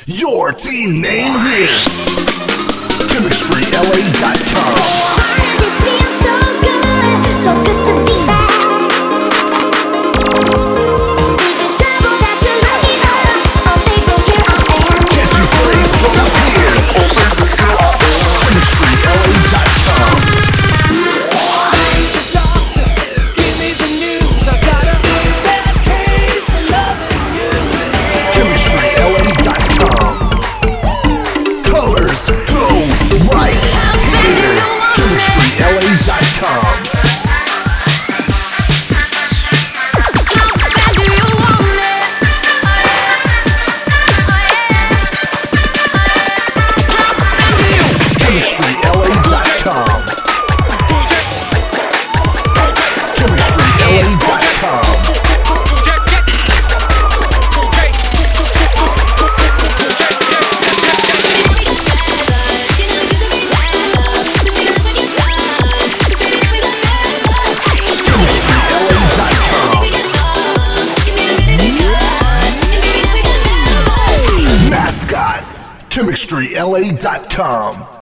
Your team name here. ChemistryLA.com. It feels so good to be back. With this trouble that you're looking for, oh baby, here I am. Get your phrase goes here. ChemistryLA.com. Doctor, give me the news. I got a bad case of loving you. ChemistryLA.com. Colors go right here. ChemistryLA.com. How bad do you want it? ChemistryLA.com. ChemistryLA.com. Mascot. ChemistryLA.com.